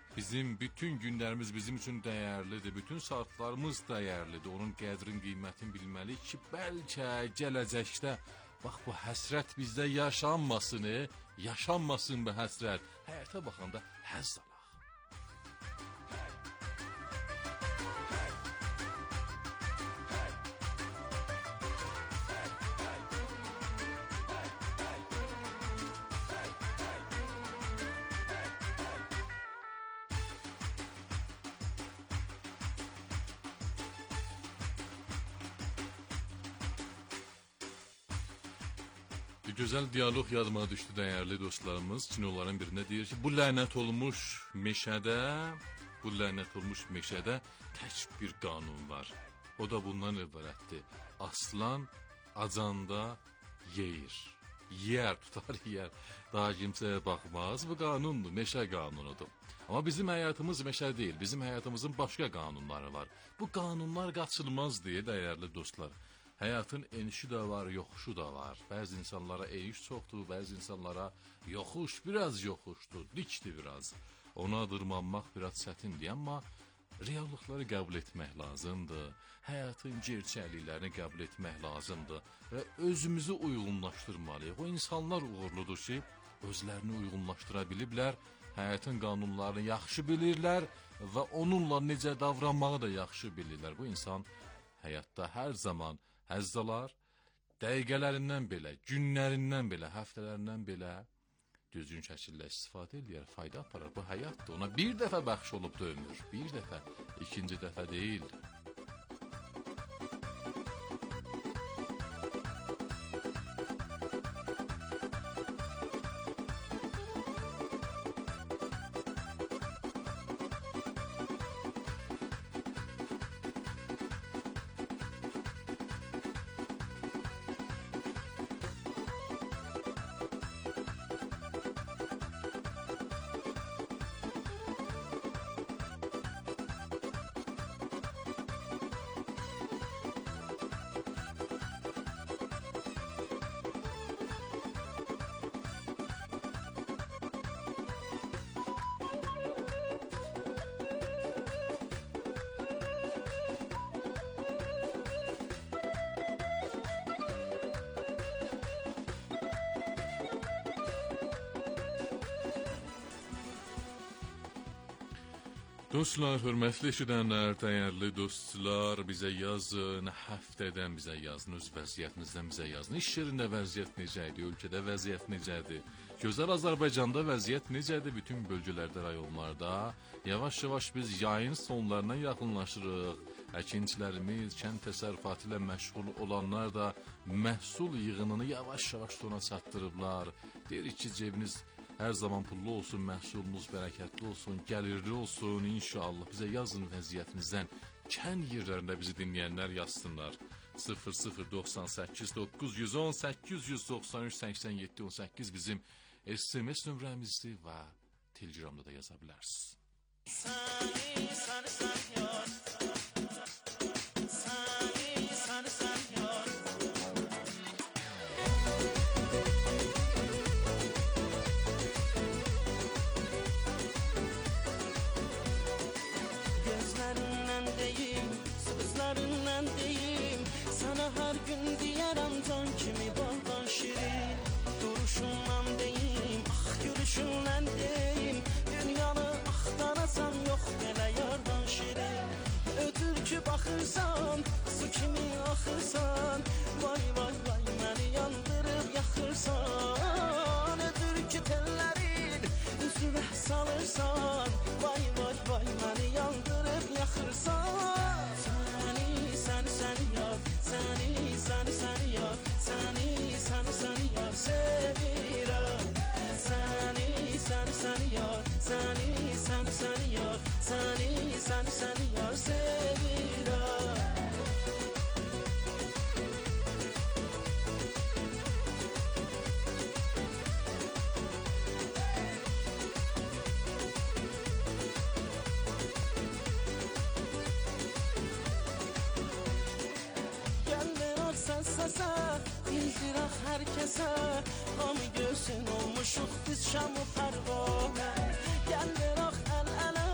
Bizim bütün günlerimiz bizim için değerlidir. Bütün saatlarımız değerlidir. Onun qədrin, qiymətini bilməliyik ki, bəlkə gələcəkdə bax bu həsrət bizdə yaşanmasın, yaşanmasın bu həsrət. Həyata baxanda həzz alaq. Gözəl diyaloq yadıma düşdü dəyərli dostlarımız. Kinoların birində deyir ki, bu lənət olmuş meşədə tək bir qanun var. O da bundan ibarətdir. Aslan acanda yeyir. Yer, tutar yer. Daha kimsəyə baxmaz. Bu qanundur, meşə qanunudur. Amma bizim həyatımız meşə deyil. Bizim həyatımızın başqa qanunları var. Bu qanunlar qaçılmaz deyə dəyərli dostlar. Həyatın enişi də var, yoxuşu da var. Bəzi insanlara eniş çoxdur, bəzi insanlara yoxuş, biraz yoxuşdur, dikdir biraz. Ona dırmanmaq biraz çətindir, amma reallıqları qəbul etmək lazımdır. Həyatın gerçəkliklərini qəbul etmək lazımdır və özümüzü uyğunlaşdırmalıyıq. O insanlar uğurludur ki, özlərini uyğunlaşdıra biliblər, həyatın qanunlarını yaxşı bilirlər və onunla necə davranmağı da yaxşı bilirlər. Bu insan həyatda hər zaman həzz alar, dəqiqələrindən belə, günlərindən belə, həftələrindən belə düzgün şəkildə istifadə edir, fayda aparır. Bu həyatdır, ona bir dəfə bəxş olub da ömür, bir dəfə, ikinci dəfə deyil. Dostlar, hörmətli eşidənlər, dəyərli dostlar, bizə yazın, həftədən bizə yazın, öz vəziyyətinizdən bizə yazın. İş yerində vəziyyət necədir, ölkədə vəziyyət necədir, gözəl Azərbaycanda vəziyyət necədir, bütün bölgələrdə, rayonlarda. Yavaş-yavaş biz yayın sonlarına yaxınlaşırıq. Əkinçilərimiz, kənd təsərrüfatı ilə məşğul olanlar da məhsul yığınını yavaş-yavaş sona çatdırıblar. Deyirik ki, cebiniz hər zaman pullu olsun, məhsulunuz bərəkətli olsun, gəlirli olsun, inşallah. Bizə yazın vəziyyətinizdən. Kənd yerlərində bizi dinləyənlər yazsınlar. 0098 910 893 87 18 bizim SMS nömrəmizdir və Telegramda da yaza bilərsiniz. Her gün diyərəm can kimi bağdan şirin duruşundan deyim, ah gülüşündən deyim, dünyanı axtarasam yox belə yardan şirin. Ötür ki baxırsan, su kimi axırsan, vay vay vay məni yandırıb yaxırsan. Ötür ki tellərin üzünə salırsan, vay vay vay məni yandırıb yaxırsan. Səni yar, səni yar, səni yar sevirəm. Səni yar, səni yar, səni yar sevirəm. Səsə, bildirək hər kəsə, hamı görsün olmuşuq biz şam-ı pərvanə. Gəl verək əl-ələ,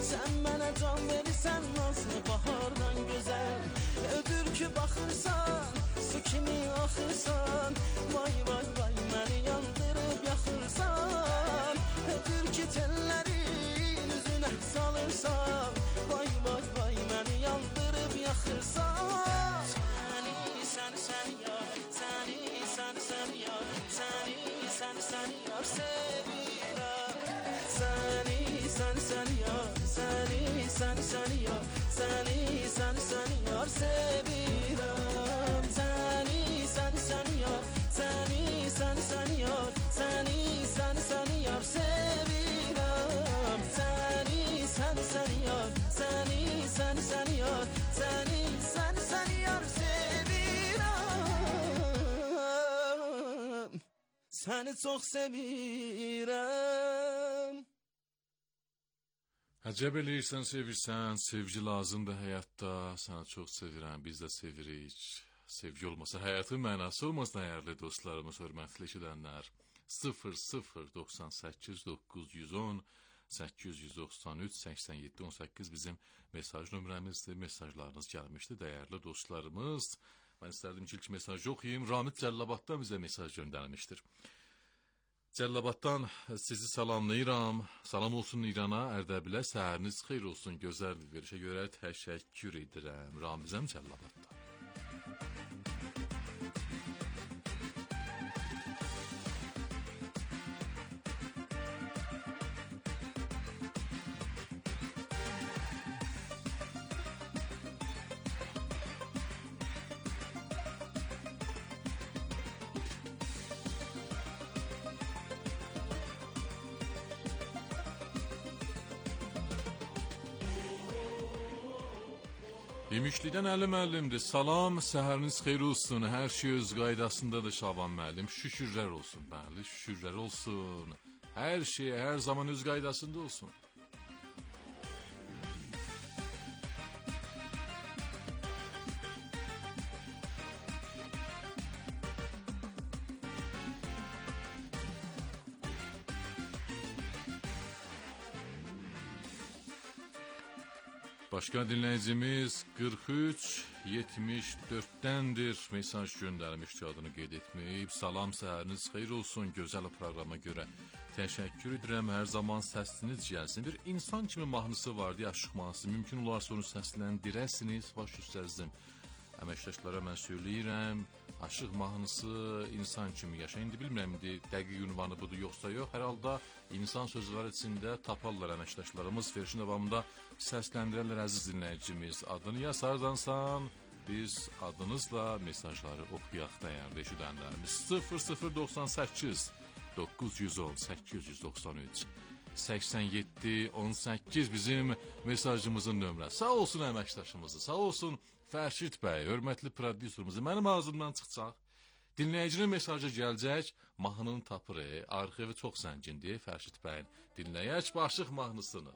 Sən mənə can verirsən nazlı bahardan gözəl. Ödür ki baxırsan, su kimi axırsan. Vay vay vay məni yandırıb yaxırsan. Ödür ki tellərin üzünə salırsan. Vay vay vay məni yandırıb yaxırsan. Səni yar, səni yar, səni yar sevirəm. Səni yar, səni yar, səni yar sevirəm. Səni yar, səni yar, səni yar sevirəm. Səni yar, səni yar, səni yar sevirəm. Səni çox sevirəm. Əcəb eləyirsən, sevirsən, sevgi lazımdır həyatda. Səni çox sevirəm, biz də sevirik. Sevgi olmasa, həyatın mənası olmaz, dəyərli dostlarımız, hörmətli eşidənlər. 0098 910 893 87 18 bizim mesaj nömrəmizdir. Mesajlarınız gəlmişdi, dəyərli dostlarımız. Mən istərdim ki, ilk mesajı oxuyayım. Ramit Cəllabaddan bizə mesaj göndərmişdir. Cəllabaddan sizi salamlayıram. Salam olsun İrana, Ərdəbilə, səhəriniz xeyir olsun. Gözəl bir verişə görə təşəkkür edirəm. Ramizəm Cəllabaddan. İmişlidən Əli müəllimdir. Salam, səhəriniz xeyir olsun. Hər şey öz qaydasındadır Şaban müəllim. Şükürlər olsun, bəli, şükürlər olsun. Hər şey hər zaman öz qaydasında olsun. Başqa dinləyicimiz 43-74-dəndir. Mesaj göndərmişdi, adını qeyd etməyib. Salam, səhəriniz xeyir olsun. Gözəl proqrama görə təşəkkür edirəm. Hər zaman səsiniz gəlsin. Bir insan kimi mahnısı vardı, aşıq mahnısı. Mümkün olarsa onu səsləndirəsiniz. Baş üstəzdim. Əməkdaşlara mən söyləyirəm. Aşıq mahnısı insan kimi yaşa. İndi bilmirəm, dəqiq ünvanı budur yoxsa yox. Hər halda insan sözü var içində taparlar əməkdaşlarımız. Verişin davamında səsləndirərlər əziz dinləyicimiz. Adını yazardansan, biz adınızla mesajları oxuyaq dəyərli eşidənlərimiz. 0098 910 893 87 18 bizim mesajımızın nömrəsi. Sağ olsun əməkdaşımızı, sağ olsun Fərşid bəy, hörmətli prodüserimizi. Mənim ağzımdan çıxacaq. Dinləyicinin mesajı gələcək, mahnını tapırıq. Arxivi çox zəngindir Fərşid bəyin. Dinləyək başıq mahnısını.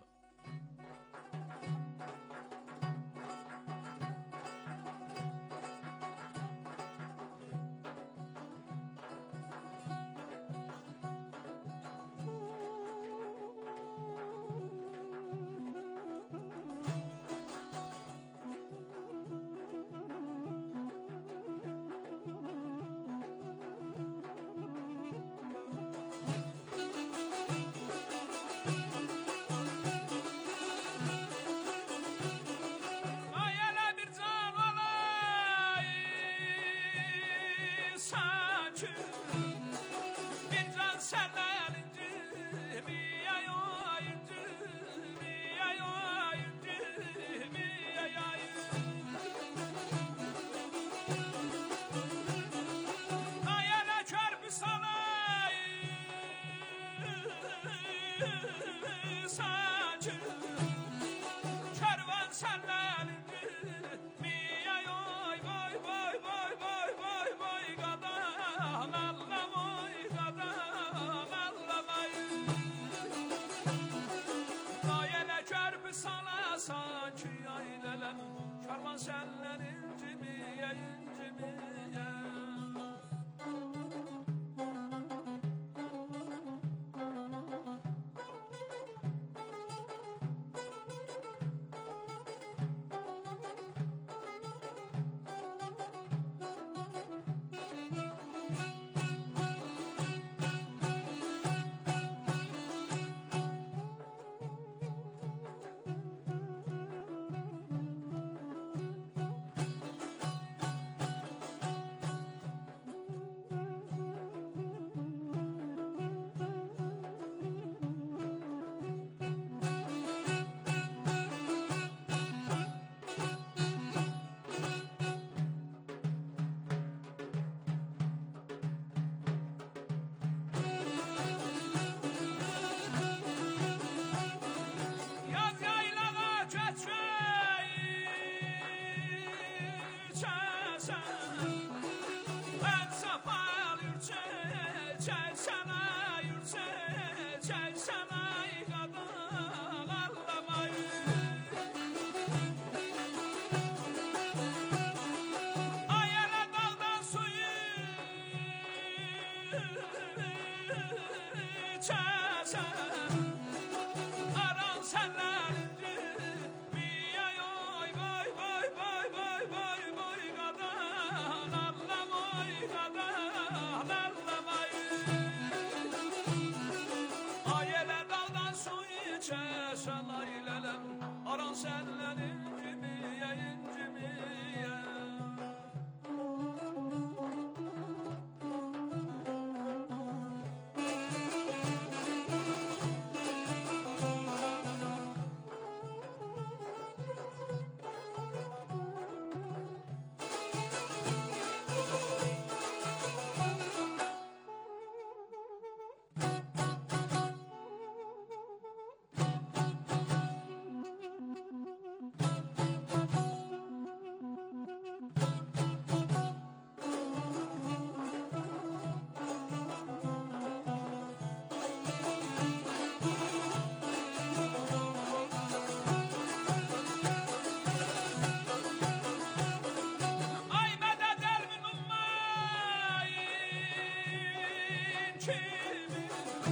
kimi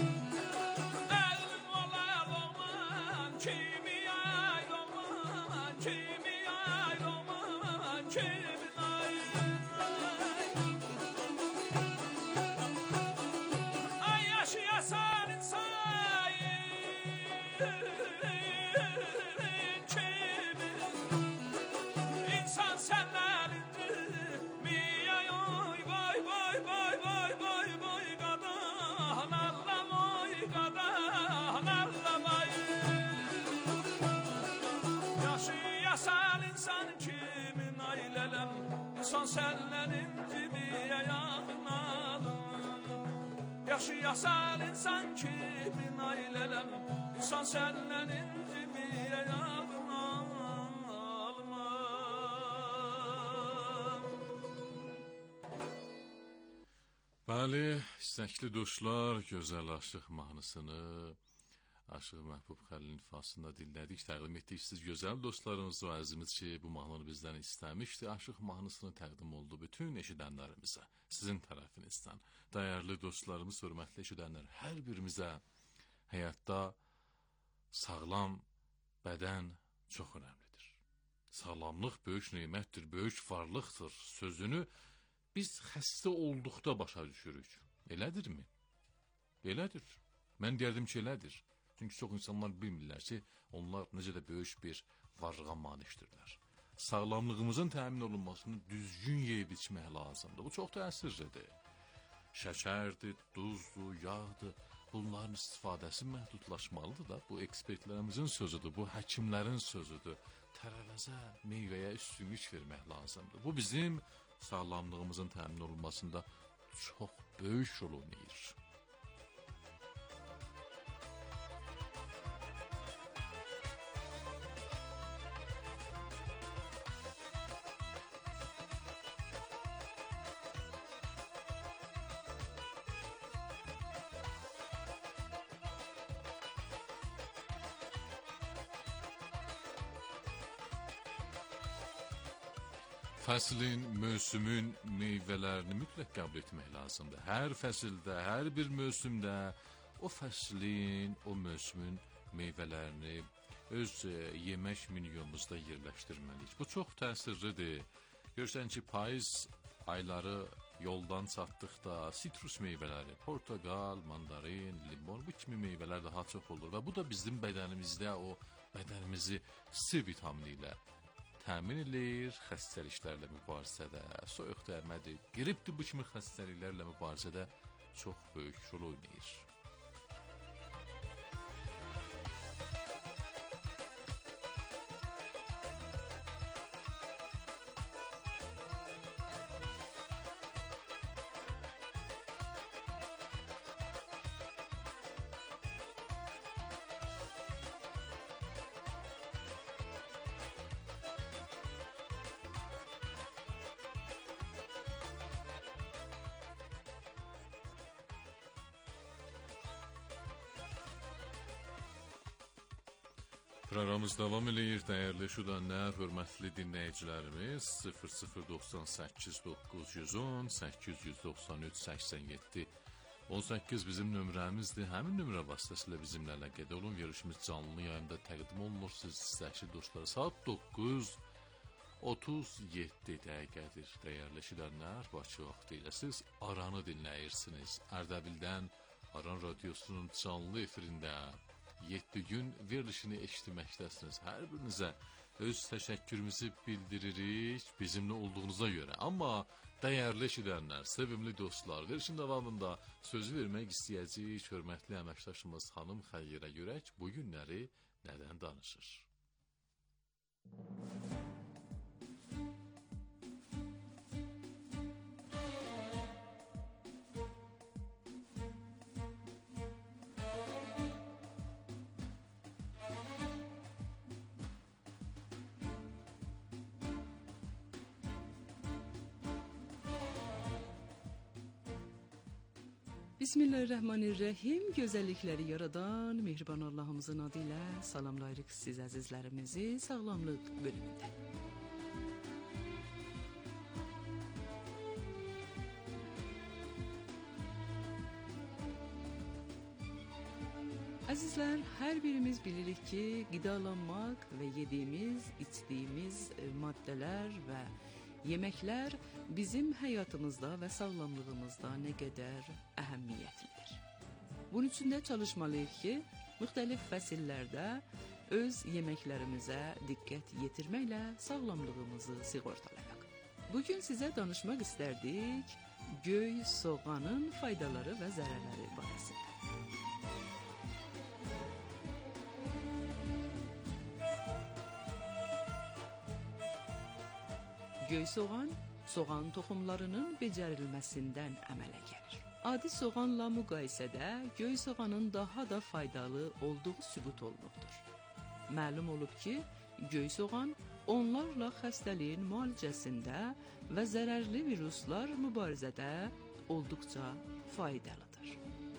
Əlim olar oman kimi ay oman kimi ay oman kimi ay Ay yaşayasan insan kimi İnsan senlerindir mi ay oy vay vay vay vay vay vay kadan Allah'ım oy kadan Allah'ım ay Yaşayasan insan kimin ailelem İnsan senlerin gibi ayağınalım Yaşayasan insan kimin ailelem İnsan senlerin gibi ayağınalım Bəli, istəkli dostlar, gözəl aşıq mahnısını Aşıq Məhbub Xəlilin ifasında dinlədik, təqdim etdik siz gözəl dostlarımız və əzimiz ki, bu mahnını bizdən istəmişdi. Aşıq mahnısını təqdim oldu bütün eşidənlərimizə, sizin tərəfinizdən. Dəyərli dostlarımız, hörmətli eşidənlər, hər birimizə həyatda sağlam bədən çox önəmlidir. Sağlamlıq böyük nemətdir, böyük varlıqdır sözünü biz xəstə olduqda başa düşürük. Elədirmi? Elədir. Mən deyərdim ki, elədir. Çünki çox insanlar bilmirlər ki, onlar necə də böyük bir varlığa malikdirlər. Sağlamlığımızın təmin olunmasını düzgün yeyib içmək lazımdır. Bu çox təsirlidir. Şəkərdir, duzdur, yağdır. Bunların istifadəsi məhdudlaşmalıdır da. Bu ekspertlərimizin sözüdür, bu həkimlərin sözüdür. Tərəvəzə, meyvəyə üstünlük vermək lazımdır. Bu bizim sağlamlığımızın təmin olunmasında çox böyük rol oynayır. Fəslin, mövsümün meyvələrini mütləq qəbul etmək lazımdır. Hər fəsildə, hər bir mövsümdə o fəslin, o mövsümün meyvələrini öz yemək menyumuzda yerləşdirməliyik. Bu çox təsirlidir. Görürsən ki, payız ayları yoldan çatdıqda sitrus meyvələri, portakal, mandarin, limon, bu kimi meyvələr daha çox olur. Və bu da bizim bədənimizdə o bədənimizi C vitamini ilə təmin edir, xəstəliklərlə mübarizədə, soyuq dərmədir, qripdir, bu kimi xəstəliklərlə mübarizədə çox böyük rol oynayır. Proqramımız davam edir, dəyərli şudanlar, hörmətli dinləyicilərimiz 0098 910 893 87 18 bizim nömrəmizdir. Həmin nömrə vasitəsilə bizimlə əlaqədə olun. Verilişimiz canlı yayında təqdim olunur. Siz istəkli dostlar saat 9:37 dəqiqədir. Dəyərli şudanlar, Bakı vaxtı ilə siz Aranı dinləyirsiniz. Ərdəbildən Aran radiosunun canlı efirində 7 gün verilişini eşitməkdəsiniz. Hər birinizə öz təşəkkürümüzü bildiririk bizimlə olduğunuza görə. Amma dəyərli eşidənlər, sevimli dostlar, verilişin davamında sözü vermək istəyəcəyik hörmətli əməkdaşımız xanım Xəyrə Görək bu günləri nədən danışır? Bismillahirrahmanirrahim. Gözəllikləri yaradan mehriban Allahımızın adı ilə salamlayırıq siz əzizlərimizi sağlamlıq bölümündə. Əzizlər, hər birimiz bilirik ki, qidalanmaq və yediyimiz, içdiyimiz maddələr və yeməklər bizim həyatımızda və sağlamlığımızda nə qədər əhəmiyyətlidir. Bunun üçün də çalışmalıyıq ki, müxtəlif fəsillərdə öz yeməklərimizə diqqət yetirməklə sağlamlığımızı sığortalayaq. Bugün sizə danışmaq istərdik göy soğanın faydaları və zərərləri barəsində. Göy soğan, soğan toxumlarının becərilməsindən əmələ gəlir. Adi soğanla müqayisədə göy soğanın daha da faydalı olduğu sübut olunubdur. Məlum olub ki, göy soğan onlarla xəstəliyin müalicəsində və zərərli viruslar mübarizədə olduqca faydalıdır.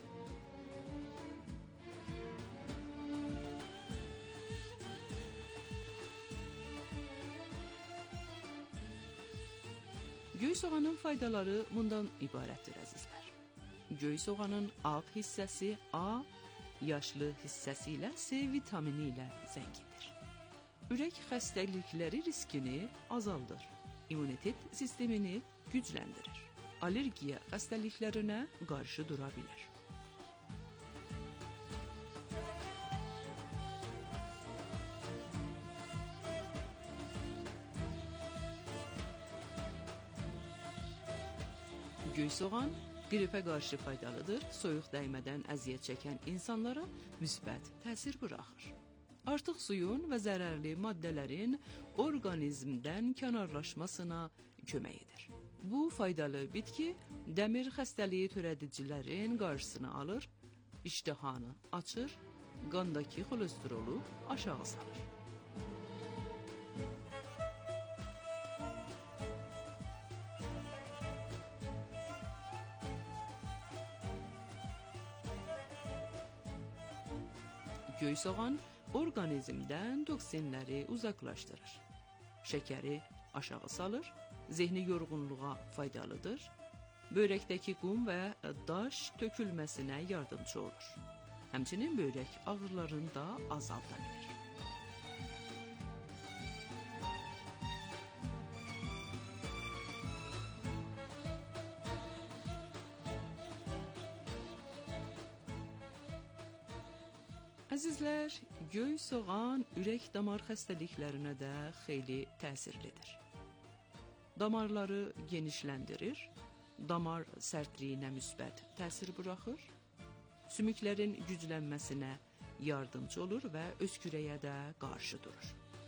Göy soğanın faydaları bundan ibarətdir, əzizlər. Göy soğanın ağ hissəsi A, yaşlı hissəsi ilə C vitamini ilə zəngindir. Ürək xəstəlikləri riskini azaldır, immunitet sistemini gücləndirir, allergiya xəstəliklərinə qarşı dura bilir. Göy soğan qripə qarşı faydalıdır, soyuq dəymədən əziyyət çəkən insanlara müsbət təsir buraxır. Artıq suyun və zərərli maddələrin orqanizmdən kənarlaşmasına kömək edir. Bu faydalı bitki dəmir xəstəliyi törədicilərin qarşısını alır, iştahanı açır, qandakı xolesterolu aşağı salır. Göy soğan orqanizmdən toksinləri uzaqlaşdırır. Şəkəri aşağı salır, zehni yorğunluğa faydalıdır, böyrəkdəki qum və daş tökülməsinə yardımcı olur. Həmçinin böyrək ağrılarını da azalda bilir. Əzizlər, göy soğan ürək-damar xəstəliklərinə də xeyli təsirlidir. Damarları genişləndirir, damar sərtliyinə müsbət təsir buraxır, sümüklərin güclənməsinə yardımcı olur və öskürəyə də qarşı durur.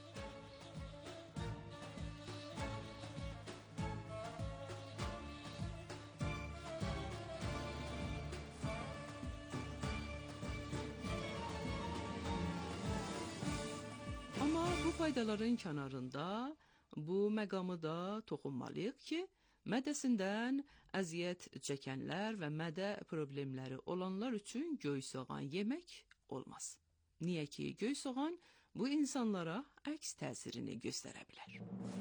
Bu faydaların kənarında bu məqamı da toxunmalıyıq ki, mədəsindən əziyyət çəkənlər və mədə problemləri olanlar üçün göy soğan yemək olmaz. Niyə ki, göy soğan bu insanlara əks təsirini göstərə bilər.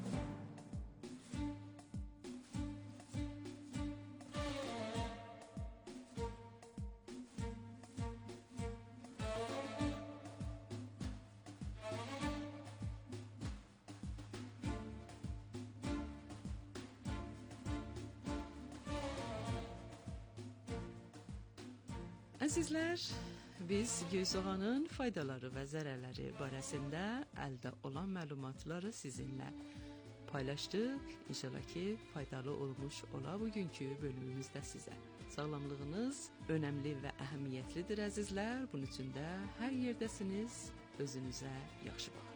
Əzizlər, biz göy soğanın faydaları və zərərləri barəsində əldə olan məlumatları sizinlə paylaşdıq. İnşallah ki, faydalı olmuş ola bugünkü bölümümüzdə sizə. Sağlamlığınız önəmli və əhəmiyyətlidir, əzizlər. Bunun üçün də hər yerdəsiniz, özünüzə yaxşı baxın.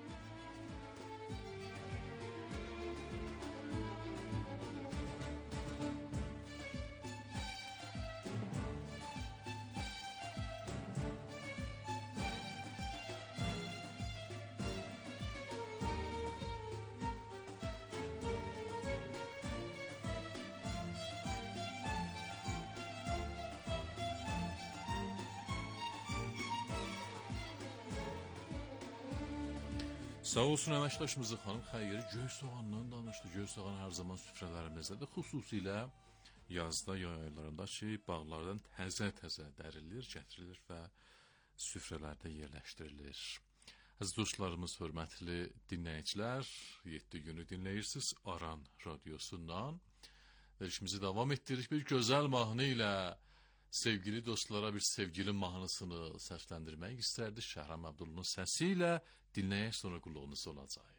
Sağ olsun əməkdaşımızı xanım Xeyri göy soğandan danışdı. Göy soğan hər zaman süfrələrimizdə, xüsusilə yazda, yay aylarında ki, bağlardan təzə-təzə dərilir, gətirilir və süfrələrdə yerləşdirilir. Əziz dostlarımız, hörmətli dinləyicilər, 7 günü dinləyirsiniz Aran radiosundan. Verişimizi davam etdiririk. Bir gözəl mahnı ilə sevgili dostlara bir sevgili mahnısını səsləndirmək istərdik. Şəhram Abdullunun səsi ilə dinləyək, sonra qulluğunuz olacaq.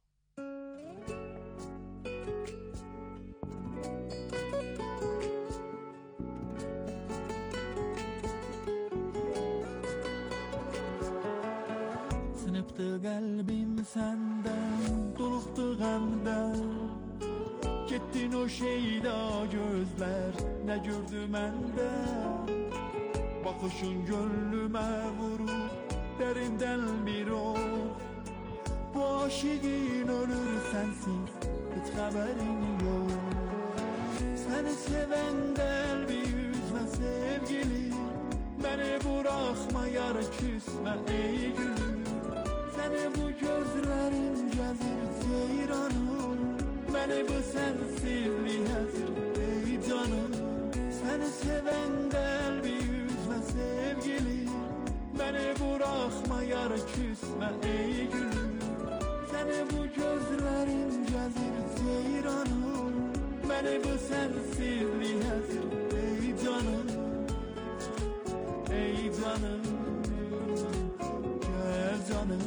Sınıptı qəlbim səndən, doluqdu qəmdən. Getdin o şeyda gözlər, nə gördü məndə? Baxışın gönlümə vurur, dərindən bir ox. Bu aşiqin ölür sənsiz, heç xəbərin yox. Səni sevən qəlbi üzmə sevgili, məni buraxma yar küsmə ey gülüm. Səni bu gözlərin gəzir ceyranım, məni bu sənsizlik həzir ey canım. Səni sevən qəlbi üzmə sevgili, məni buraxma yar küsmə ey gülüm. Səni bu gözlərin gəzir ceyranım, məni bu sənsizlik həzir ey canım. Ey canım, gəl canım.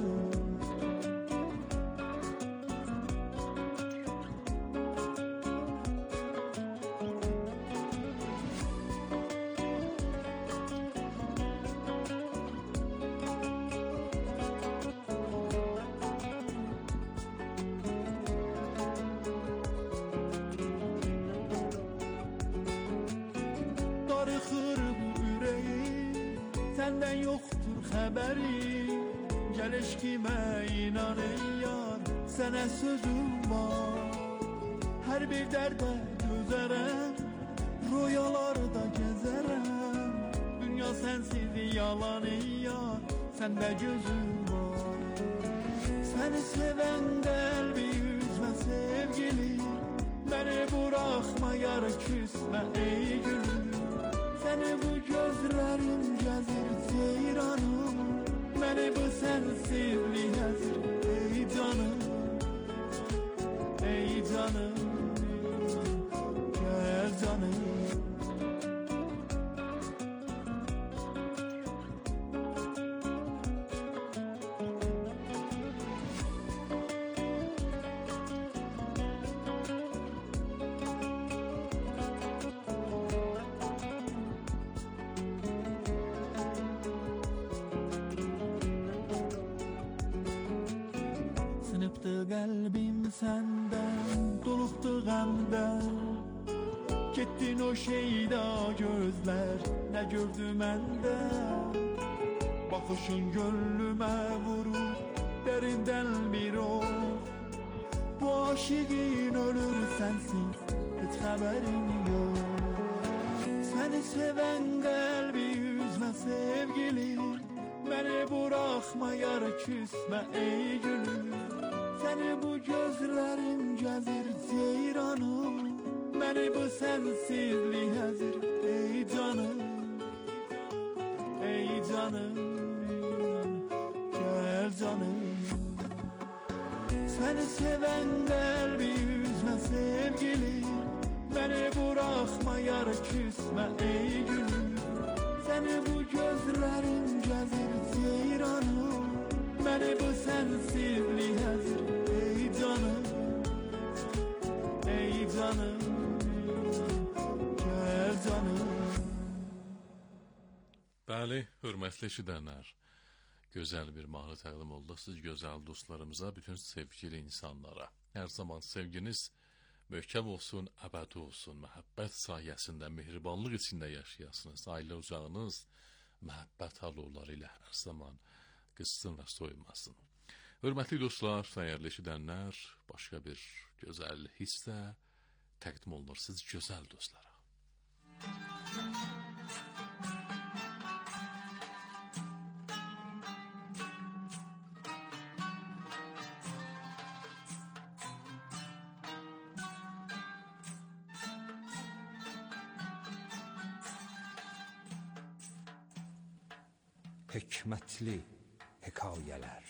Səndən yoxdur xəbəri, gəl eşqimə inan ey yar, sənə sözüm var. Hər bir dərdə dözərəm, rüyalarda gəzərəm. Dünya sənsiz yalan ey yar, səndə gözüm var. Səni sevən qəlbi üzmə sevgili, məni buraxma yar küsmə ey gülüm. Səni bu gözlərim gəzir ceyranım, məni bu sənsizlik həzir ey canım. Ey canım, gəl canım. Sınıptı qəlbim səndən, doluqdu qəmdən. Getdin o şeyda gözlər, nə gördü məndə? Baxışın gönlümə vurur, dərindən bir ox. Bu aşiqin ölür sənsiz, heç xəbərin yox. Səni sevən qəlbi üzmə sevgili, məni buraxma yar küsmə ey gülüm. Səni bu gözlərim gəzir ceyranım, məni bu sənsizlik həzir ey canım. Ey canım, gəl canım. Səni sevən qəlbi üzmə sevgili, məni buraxma yar küsmə ey gülüm. Səni bu gözlərim gəzir ceyranım, məni bu sənsizlik həzir ey canım. Ey canım, gəl canım. Bəli, hörmətli eşidənlər, gözəl bir mahnı təqdim oldu siz gözəl dostlarımıza, bütün sevgili insanlara. Hər zaman sevginiz möhkəm olsun, əbədi olsun, məhəbbət sayəsində, mehribanlıq içində yaşayasınız. Ailə ocağınız məhəbbət alovları ilə hər zaman qızsın və soymasın. Hörmətli dostlar, dəyərli eşidənlər, başqa bir gözəl hisslə təqdim olunur siz gözəl dostlara. hikmətli hekayələr.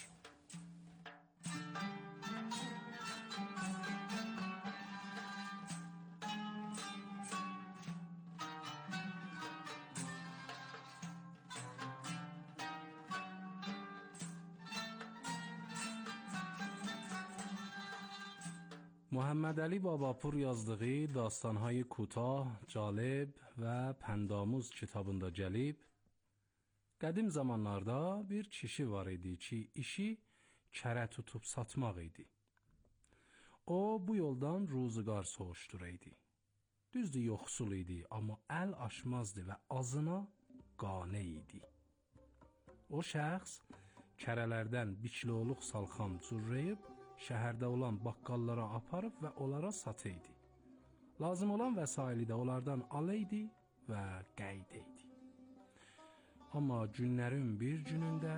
محمدعلی باباپور yazdığı dastanهای کوتاه، جالب və pəndamuz kitabında gəlib, qədim zamanlarda bir kişi var idi ki, işi kərə tutub satmaq idi. O, bu yoldan ruzigar soğuşduraydı. Düzdür, yoxsul idi, amma əl aşmazdı və azına qane idi. O şəxs kərələrdən bir kiloluq salxam cürrəyib, şəhərdə olan baqqallara aparıb və onlara sataydı. Lazım olan vəsaili də onlardan alaydı və qəydəydi. Amma günlərin bir günündə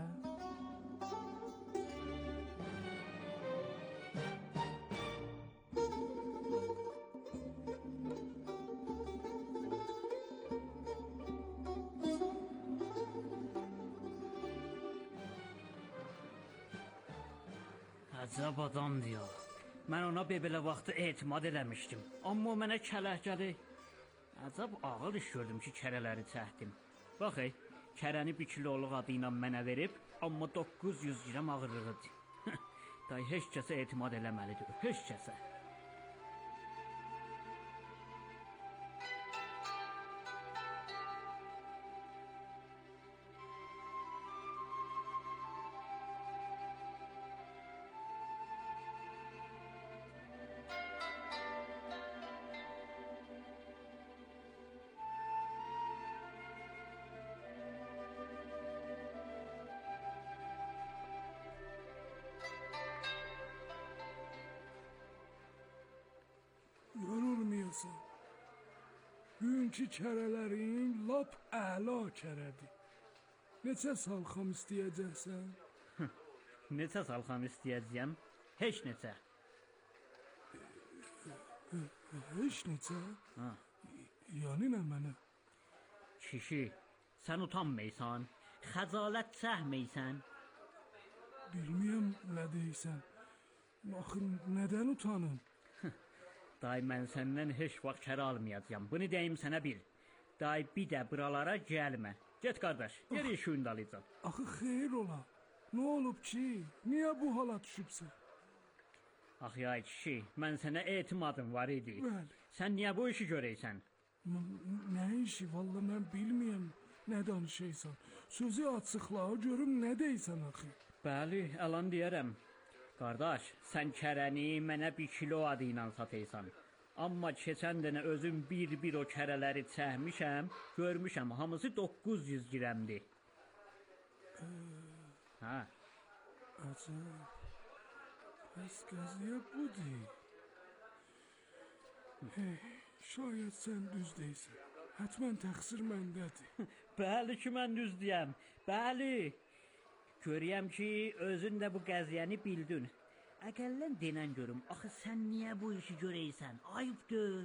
Əcəb adam diyor. Mən ona belə vaxtı etimad eləmişdim. Amma o mənə kələhcədi. Əcəb ağır iş gördüm ki, kərələri çəkdim. Bax, kərəni 1 kiloluq adı ilə mənə verib, amma 900 gram ağırlığıdır. Day heç kəsə etimad eləməlidir, heç kəsə. Yorulmayasan. Bugünkü kərələrin lap əla kərədir. Neçə salxam istəyəcəksən? Neçə salxam istəyəcəyəm? Heç neçə. Heç neçə? Ha. Yəni nə mənə? Kişi, sən utanmaysan, xəcalət çəkməysən. Bilməyəm nə deyirsən. Axı nədən utanım? Day, mən səndən heç vaxt kərə almayacağam. Bunu deyim sənə bil. Day, bir də buralara gəlmə. Get qardaş, geri işin dalayacam. Axı xeyir ola. Nə olub ki? Niyə bu hala düşübsən? Ax ya kişi, mən sənə etimadım var idi. Bəli. Sən niyə bu işi görəysən? Nə işi? Vallahi mən bilməyəm nə danışaysan. Sözü açıqla, görüm nə deyirsən axı. Bəli, əlan deyərəm. Qardaş, sən kərəni mənə 1 kilo adı ilə sataysan. Amma keçən dənə özüm bir o kərələri çəkmişəm, görmüşəm, hamısı 900 gramdır. Hə. Acaba, bəs qəziyə budur. Şayət sən düz deyirsən, hətmən təqsir məndədir. Bəli ki, mən düz deyəm, bəli. Görəyəm ki, özün də bu qəziyyəni bildin. Əgəllən denən görüm, axı sən niyə bu işi görəysən? Ayıbdır.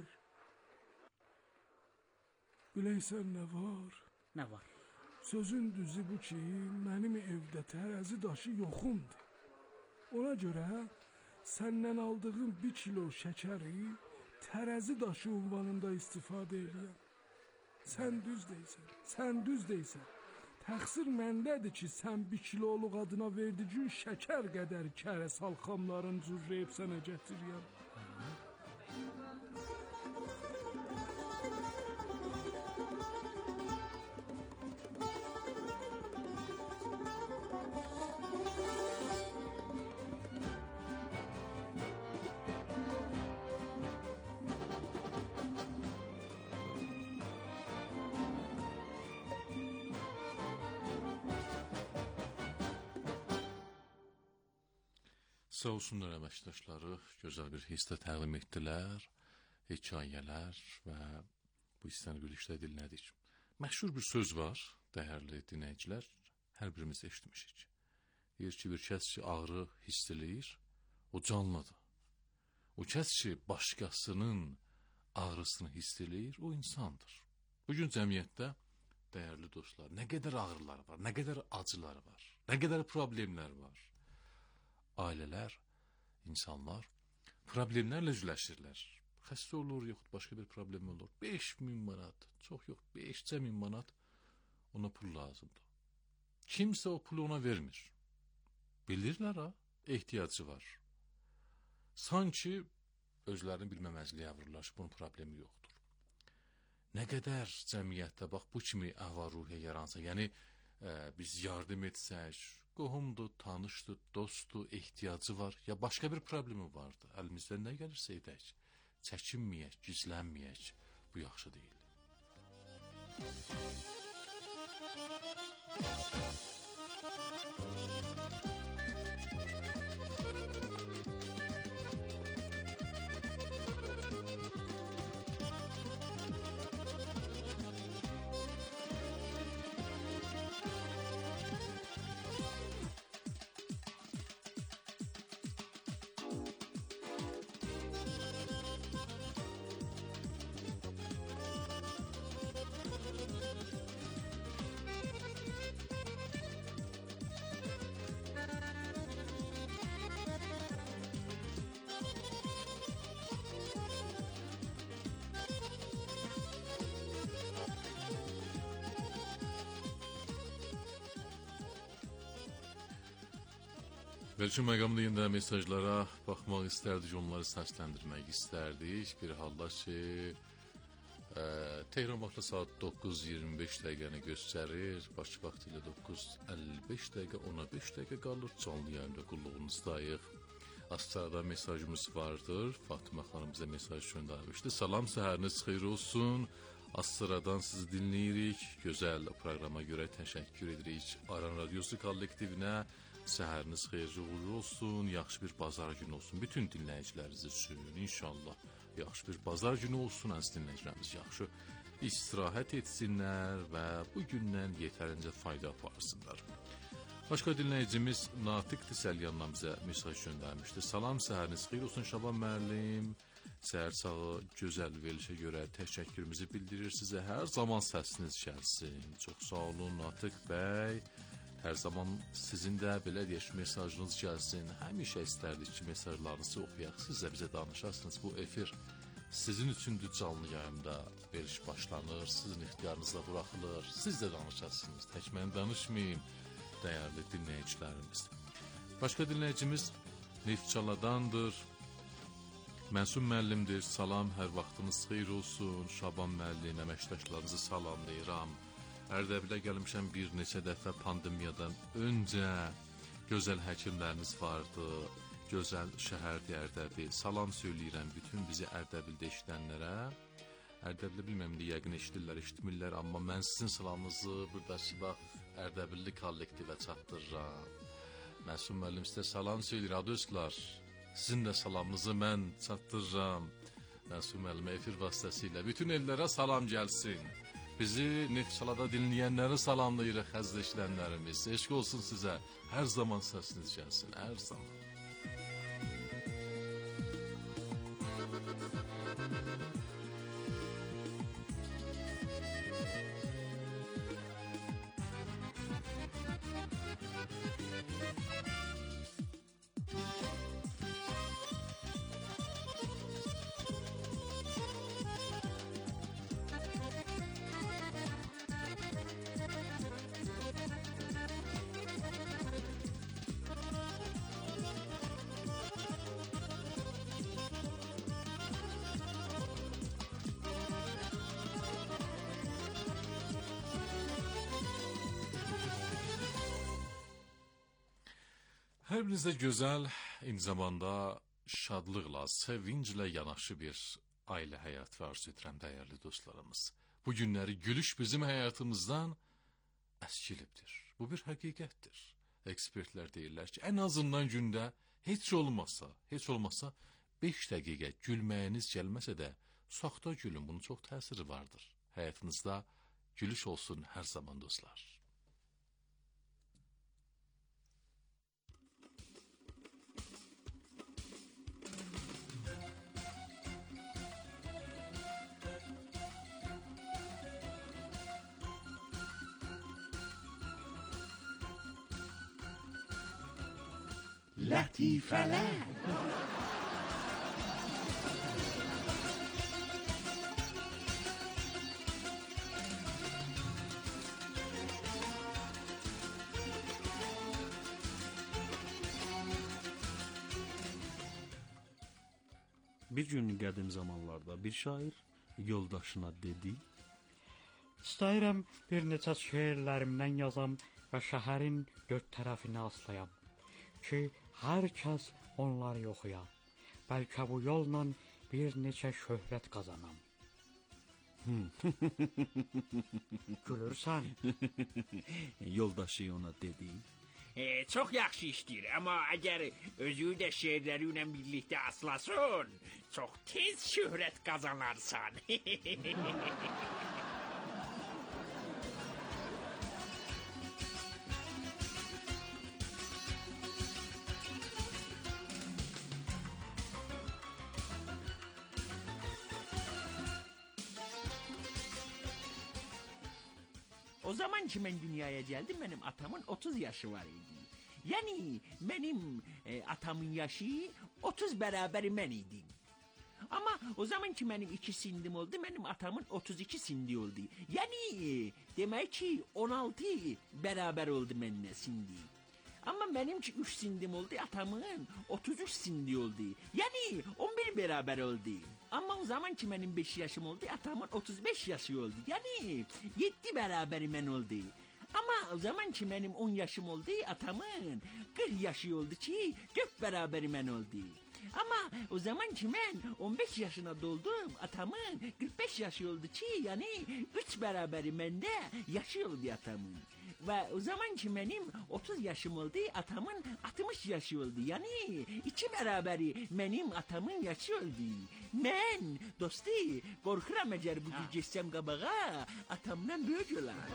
Biləysən nə var? Nə var? Sözün düzü bu ki, mənim evdə tərəzi daşı yoxumdur. Ona görə səndən aldığım 1 kilo şəkəri tərəzi daşı ünvanında istifadə edirəm. Sən düz deyirsən, sən düz deyirsən. Təqsir məndədir ki, sən 1 kiloluq adına verdiyin şəkər qədər kərə salxamların cürrəyib sənə gətirirəm. Sağ olsunlar əməkdaşları, gözəl bir hissdə təqdim etdilər, hekayələr və bu hissəni birlikdə dinlədik. Məşhur bir söz var, dəyərli dinləyicilər, hər birimiz eşitmişik. Deyir ki, bir kəs ki, ağrı hiss eləyir, o canlıdır. O kəs ki, başqasının ağrısını hiss eləyir, o insandır. Bugün cəmiyyətdə Dəyərli dostlar, nə qədər ağrılar var, nə qədər acılar var, nə qədər problemlər var. Ailələr, insanlar problemlərlə üzləşirlər. Xəstə olur, yoxud başqa bir problem olur. 5.000 manat, çox yox, 5.000 manat ona pul lazımdır. Kimsə o pulu ona vermir. Bilirlər ha, ehtiyacı var. Sanki özlərini bilməməzliyə vururlar ki, bunun problemi yoxdur. Nə qədər cəmiyyətdə bax bu kimi əhval-ruhiyyə yaransa, yəni biz yardım etsək, qohumdur, tanışdır, dostdur, ehtiyacı var, ya başqa bir problemi vardı. Əlimizdən nə gəlirsə edək, çəkinməyək, gizlənməyək, bu yaxşı deyil. Belki məqamda yenə mesajlara baxmaq istərdik, onları səsləndirmək istərdik. Bir halda ki, Tehran vaxtı saat 9:25 dəqiqəni göstərir. Bakı vaxtı ilə 9:55 dəqiqə, 15 dəqiqə qalır. Canlı yayında qulluğunuzdayıq. Astarada mesajımız vardır. Fatıma xanım bizə mesaj göndərmişdi. Salam, səhəriniz xeyir olsun. Astaradan sizi dinləyirik. Gözəl proqrama görə təşəkkür edirik. Aran Radyosu kollektivinə səhəriniz xeyirli uğurlu olsun, yaxşı bir bazar günü olsun bütün dinləyiciləriniz üçün. İnşallah yaxşı bir bazar günü olsun, əziz dinləyicilərimiz yaxşı istirahət etsinlər və bu gündən yetərincə fayda aparsınlar. Başqa dinləyicimiz Natiq Tisəlyandan bizə mesaj göndərmişdi. Salam, səhəriniz xeyir olsun Şaban müəllim. Səhər sağı gözəl verilişə görə təşəkkürümüzü bildirir sizə. Hər zaman səsiniz gəlsin. Çox sağ olun Natiq bəy. Hər zaman sizin də belə deyək mesajınız gəlsin. Həmişə istərdik ki, mesajlarınızı oxuyaq. Siz də bizə danışarsınız. Bu efir sizin üçündür, canlı yayımda veriş başlanır. Sizin ixtiyarınızda buraxılır. Siz də danışarsınız. Tək mən danışmayayım, dəyərli dinləyicilərimiz. Başqa dinləyicimiz Neftçaladandır. Məsum müəllimdir. Salam, hər vaxtınız xeyir olsun. Şaban müəllim, əməkdaşlarınızı salamlayıram. Ərdəbilə gəlmişəm bir neçə dəfə pandemiyadan öncə. Gözəl həkimləriniz vardı. Gözəl şəhərdir Ərdəbil. Salam söyləyirəm bütün bizi Ərdəbildə eşidənlərə. Ərdəbildə bilməm də yəqin eşitmirlər, amma mən sizin salamınızı buradakı bax Ərdəbilli kollektivə çatdırıram. Məsum müəllim sizə salam söyləyir, dostlar. Sizin də salamınızı mən çatdırıram. Məsum müəllim efir vasitəsilə bütün ellərə salam gəlsin. Bizi Neftçalada dinləyənləri salamlayırıq, xəzdə işlənlərimiz. Eşq olsun sizə. Hər zaman səsiniz gəlsin, hər zaman. Hər birinizdə gözəl, eyni zamanda şadlıqla, sevinclə yanaşı bir ailə həyatı arzu edirəm, dəyərli dostlarımız. Bu günləri gülüş bizim həyatımızdan əskilibdir. Bu bir həqiqətdir. Ekspertlər deyirlər ki, ən azından gündə heç olmasa 5 dəqiqə gülməyiniz gəlməsə də, saxta gülün, bunun çox təsiri vardır. Həyatınızda gülüş olsun hər zaman dostlar. لطیفەlər. Bir gün qədim zamanlarda bir şair yoldaşına dedi: İstəyirəm bir neçə şeirlərimdən yazam və şəhərin dörd tərəfinə aslayam ki, hər kəs onları oxuya. Bəlkə bu yolla bir neçə şöhrət qazanam. Gülürsən? Yoldaşı ona dedi: Çox yaxşı işdir, amma əgər özü də şeirləri ilə birlikdə aslasın, çox tez şöhrət qazanarsan. O zaman ki mən dünyaya gəldim, mənim atamın 30 yaşı var idi. Yəni mənim atamın yaşı 30 bərabəri mən idim. Amma o zaman ki mənim 2 sindim oldu, mənim atamın 32 sindi oldu. Yəni demək ki 16 bərabər oldu mənimlə sindi. Amma mənim ki 3 sindim oldu, atamın 33 sindi oldu. Yəni 11 bərabər oldu. Amma o zaman ki mənim 5 yaşım oldu, atamın 35 yaşı oldu. Yəni 7 bərabəri mən oldu. Amma o zaman ki mənim 10 yaşım oldu, atamın 40 yaşı oldu ki 4 bərabəri mən oldu. Amma o zaman ki mən 15 yaşına doldum, atamın 45 yaşı oldu ki, yəni 3 bərabəri məndə yaşı oldu atamın. Və o zaman ki mənim 30 yaşım oldu, atamın 60 yaşı oldu. Yəni 2 bərabəri mənim atamın yaşı oldu. Mən dostu qorxuram əgər bu cür geçsəm qabağa, atamdan böyük olar.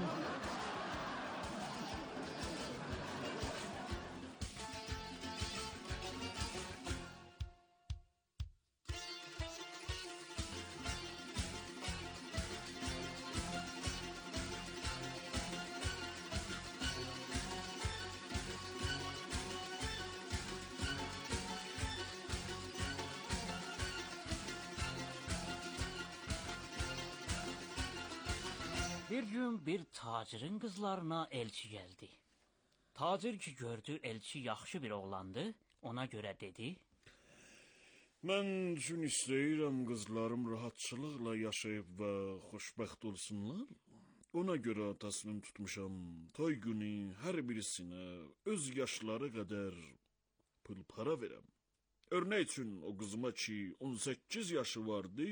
Bir gün bir tacirin qızlarına elçi gəldi. Tacir ki gördü elçi yaxşı bir oğlandı, ona görə dedi: Mən üçün istəyirəm qızlarım rahatçılıqla yaşayıb və xoşbəxt olsunlar. Ona görə təslim tutmuşam. Toy günü hər birisinə öz yaşları qədər pul para verəm. Örnek üçün o qızıma ki 18 yaşı vardı,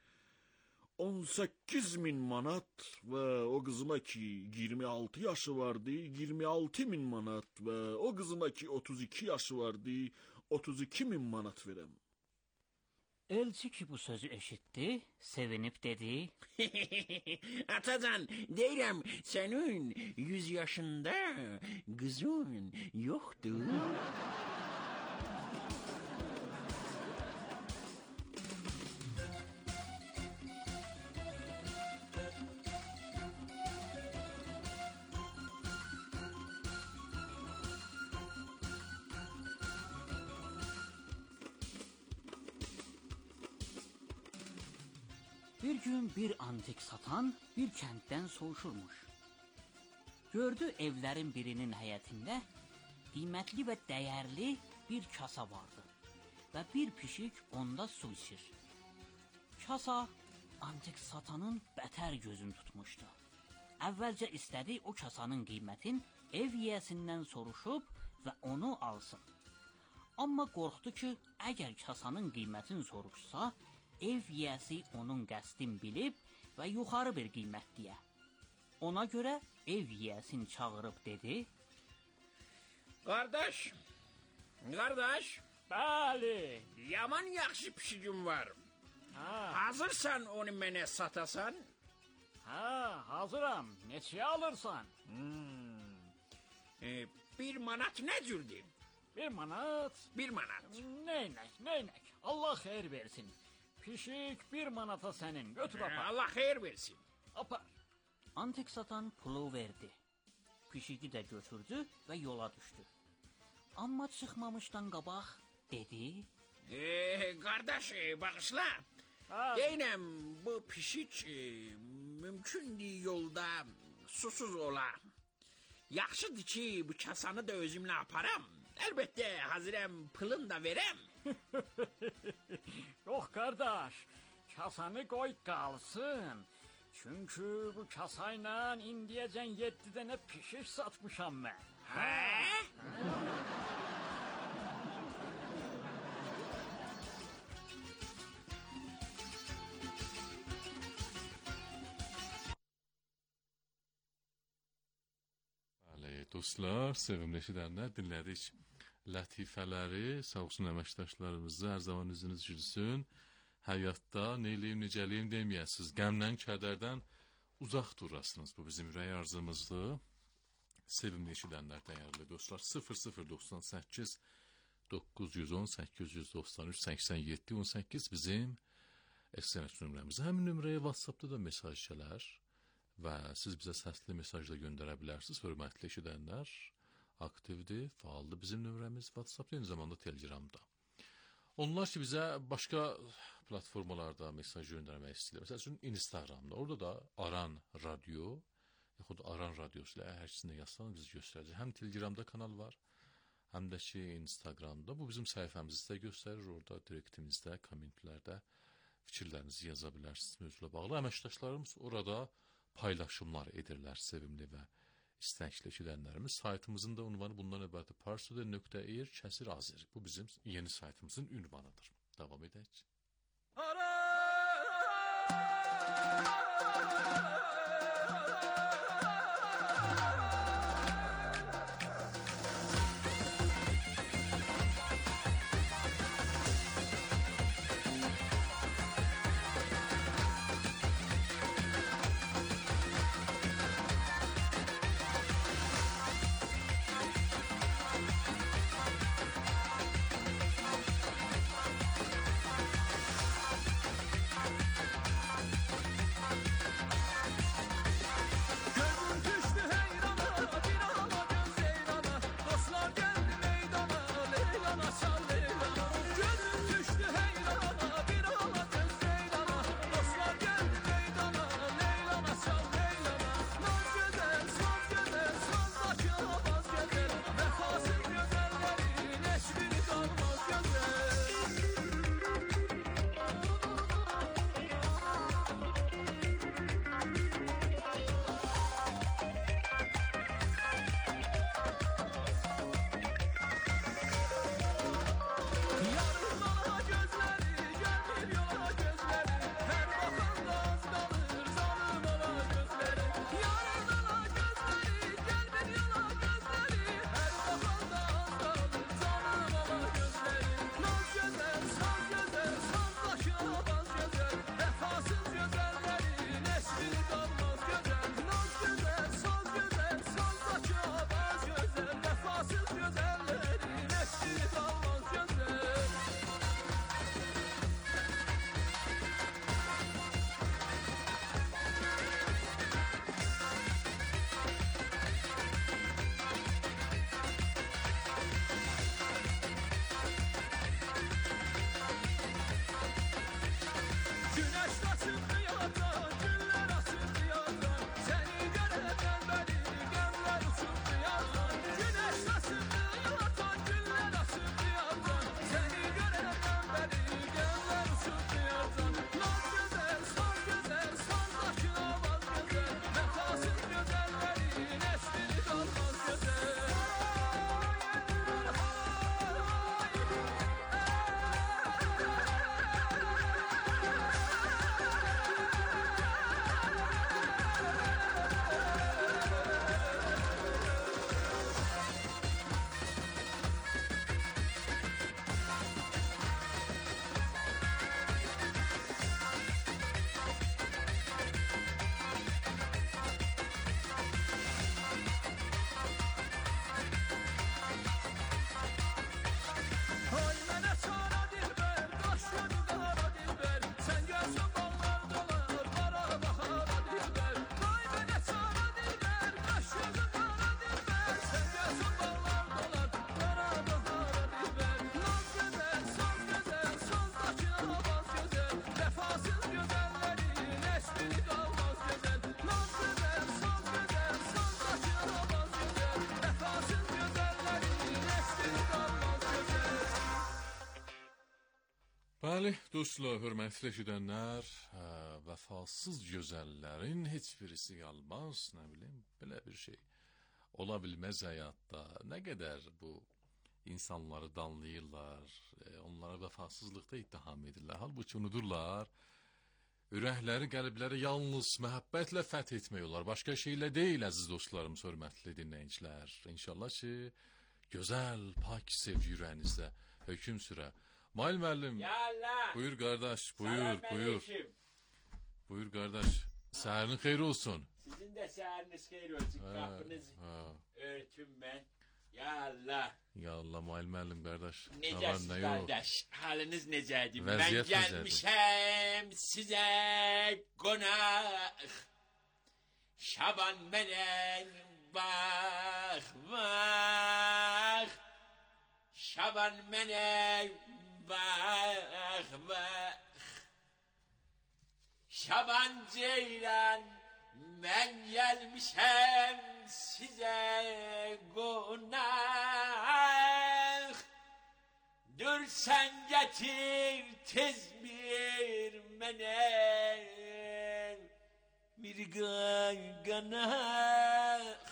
18.000 manat və o qızıma ki 26 yaşı vardı, 26.000 manat və o qızıma ki 32 yaşı vardı, 32.000 manat verəm. Elçi ki bu sözü eşitdi, sevinib dedi: Atacan, deyirəm, sənin 100 yaşında qızın yoxdur. Bir gün bir antik satan bir kənddən soruşurmuş. Gördü evlərin birinin həyətində qiymətli və dəyərli bir kasa vardı və bir pişik onda su içir. Kasa antik satanın bətər gözünü tutmuşdu. Əvvəlcə istədi o kasanın qiymətin ev yiyəsindən soruşub və onu alsın. Amma qorxdu ki, əgər kasanın qiymətini soruşsa, ev yiyəsi onun qəsdin bilib və yuxarı bir qiymət deyə. Ona görə ev yiyəsini çağırıb dedi: Qardaş, Bəli. yaman yaxşı pişigim var. Hazırsan onu mənə satasan? Hazıram. Neçəyə alırsan? 1 manat nə cürdür? 1 manat. 1 manat. Neynək. Allah xeyir versin. Pişik 1 manata sənin. Götür apar. Allah xeyir versin. Apar. Antik satan pulu verdi. Pişiki də götürdü və yola düşdü. Amma çıxmamışdan qabaq dedi. Qardaş, bağışla. Deyinəm, bu pişik mümkündür yolda susuz ola. Yaxşıdır ki, bu kasanı da özümlə aparam. Əlbəttə, hazırəm, pılın da verəm. Yox qardaş, kasanı qoy qalsın. Çünki bu kasayla indiyəcən 7 dənə pişik satmışam mən. Dostlar, sevimli eşidənlər, dinlədik lətifələri, sağ olsun əməkdaşlarımızı, hər zaman üzünüz gülsün. Həyatda neyliyim, necəliyim deməyəsiniz, qəmdən, kədərdən uzaq durasınız. Bu bizim ürək arzımızdır. Sevimli eşidənlər, dəyərli dostlar, 0098 910 893 87 18 bizim SMS nömrəmiz. Həmin nömrəyə WhatsApp'da da mesaj gələr. Və siz bizə səsli mesaj da göndərə bilərsiniz. Hörmətli eşidənlər, aktivdir, faaldır bizim nömrəmiz WhatsApp, eyni zamanda Telegramda. Onlar ki, bizə başqa platformalarda mesaj göndərmək istəyirlər. Məsəl üçün Instagramda, orada da Aran Radio, yaxud Aran Radiosu ilə hər ikisində yazsanız bizi göstərəcək. Həm Telegramda kanal var, həm də ki, Instagramda. Bu bizim səhifəmizdə göstərir, orada direktimizdə, kommentlərdə fikirlərinizi yaza bilərsiniz mövzuyla bağlı. Əməkdaşlarımız orada paylaşımlar edirlər, sevimli və istəkli eşidənlərimiz. Saytımızın da ünvanı bundan ibarətdir. parsoda.ir/Azeri. Bu bizim yeni saytımızın ünvanıdır. Davam edək. Bəli, dostlar, hörmətli eşidənlər, vəfasız gözəllərin heç birisi qalmaz, nə bilim, belə bir şey ola bilməz həyatda. Nə qədər bu insanları danlayırlar, onlara vəfasızlıqda ittiham edirlər. Halbuki unudurlar, ürəkləri, qəlbləri yalnız məhəbbətlə fəth etmək olar. Başqa şeylə deyil, əziz dostlarım, hörmətli dinləyicilər. İnşallah ki, gözəl, pak sevgi ürəyinizdə hökm sürə. Mail müəllim, buyur qardaş, buyur. Buyur qardaş, səhərin xeyir olsun. Sizin de səhəriniz xeyir olsun, qapınız örtün mən. Ya Allah. Ya Allah, Mail müəllim qardaş. Necəsiz qardaş, haliniz necədir? Vəziyyət Mən gəlmişəm sizə qonaq. Şaban mənə bax. Şaban mənə bax. Şaban ceylan, mən gəlmişəm sizə qonaq. Dur sən gətir tez bir mənə bir qanaq.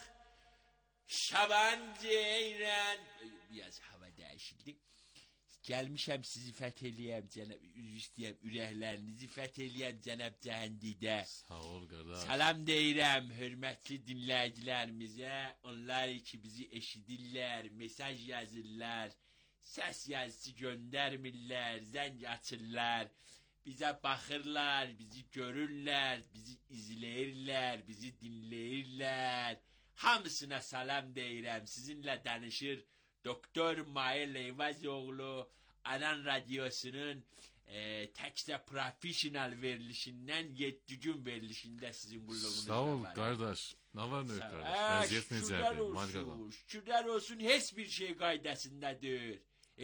Şaban ceylan, biraz hava dəyişildi. Gəlmişəm sizi fəth eləyəm cənab, üzr istəyəm, ürəklərinizi fəth eləyəm cənab Cəhandidə. Sağ ol qardaş. Salam deyirəm hörmətli dinləyicilərimizə, onlar ki bizi eşidirlər, mesaj yazırlar, səs yazısı göndərmirlər, zəng açırlar, bizə baxırlar, bizi görürlər, bizi izləyirlər, bizi dinləyirlər. Hamısına salam deyirəm, sizinlə danışır Doktor Mahir Eyvazoğlu, Anan Radyosu'nun tekste profesyonel verilişinden 7 gün verilişinde sizin kulluğunuzda Sağ ol var. kardeş. Ne var ne yok kardeş? Vəziyyət necədir? Şükürler olsun, heç bir şey qaydasındadır.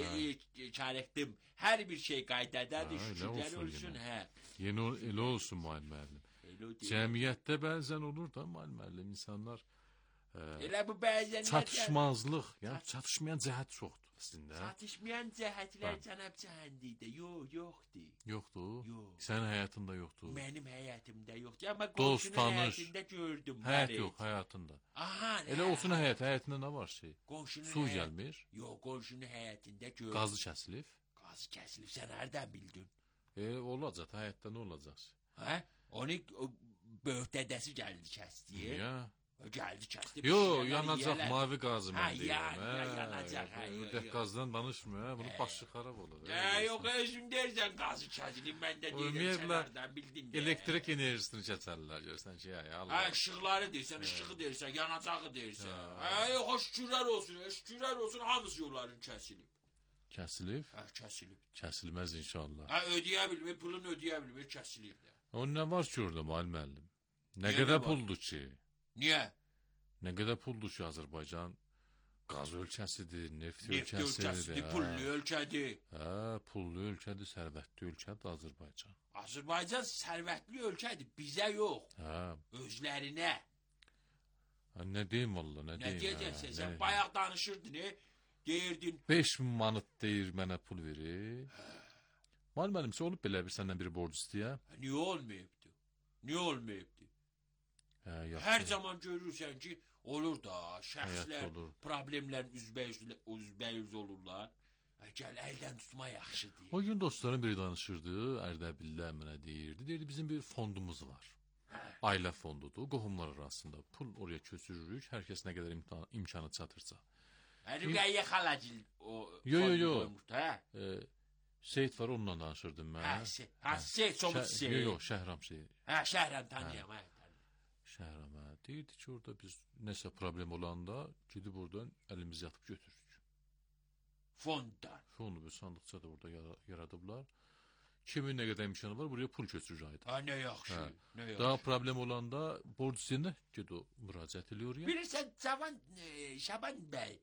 Çarıqdım, her bir şey qaydadadır, şükürler olsun. Yeni elə olsun Mahir müəllim. Cəmiyyətdə bəzən olur da Mahir müəllim, insanlar Elə bu bəzən çatışmazlıq, yəni çatışmayan cəhət çoxdur əslində. Çatışmayan cəhətlər cənab Cəhandidə yoxdur. Yoxdur? Yox. Sənin həyatında yoxdur? Mənim həyatımda yoxdur, amma qonşunun həyatında gördüm. Həyat yox, həyatında. Aha, elə olsun həyatında nə var şey? Su gəlmir? Yox, qonşunun həyatında gördüm. Qazı kəsilib? Qazı kəsilib, sən hardan bildin? Olacaq, həyatda nə olacaq? Hə? Onu böhtədəsi gəldi kəsdi. Ya. Gəldi kəsdi. Yox, yanacaq mavi qazı mən deyirəm. Yanacaq. Ördək qazdan danışmır, bunun başı xarab olur. Yox, özün deyirsən qazı kəsilib, mən də deyirəm, sən hardan bildin. Elektrik enerjisini keçərlər, görsən ki, Allah. İşıqları deyirsən, işığı deyirsən, yanacağı deyirsən. Yox, şükürlər olsun, hamısı yolların kəsilib. Kəsilib? Kəsilib. Kəsilməz inşallah. Ödəyə bilmir, pulunu ödəyə bilmir, kəsilib də. O nə var ki orada müəllim? Nə qədər puldur ki? Niyə? Nə qədər puldur ki Azərbaycan? Qaz ölkəsidir, neft ölkəsidir. Pullu ölkədir. Pullu ölkədir, sərvətli ölkədir Azərbaycan. Azərbaycan sərvətli ölkədir, bizə yox. Özlərinə. Nə deyim valla, nə deyim? Nə deyəcəksən, sən bayaq danışırdın, deyirdin. 5000 manat deyir mənə pul verir. Müəllim, olub belə bir səndən bir borc istəyə? Niyə olmayıbdı? Niyə olmayıbdı? Hər zaman görürsən ki, olur da, şəxslər problemlərin üzbəyiz olurlar. Gəl, əldən tutma yaxşıdır. O gün dostlarım biri danışırdı, Ərdəbillə mənə deyirdi, bizim bir fondumuz var. Ailə fondudur, qohumlar arasında. Pul oraya köçürürük, hər kəs nə qədər imkanı çatırsa. Rüqəyyə xalacil o fondumuz yox. Seyid var, onunla danışırdım mən. Seyid, somut Seyid. Yox, Şəhram Seyid. Şəhram tanıyam, Şəhramə. Deyirdi ki, orada biz nəsə problem olanda gidib oradan əlimizi yatıb götürürük. Fonda. Fondu bir sandıqça da orada yaradıblar. Kimin nə qədər imkanı var, buraya pul köçürür ayda. Nə yaxşı, nə yaxşı. Daha problem olanda borc istəyəndə ged o müraciət edilir oraya. Bilirsən, Şaban bəy,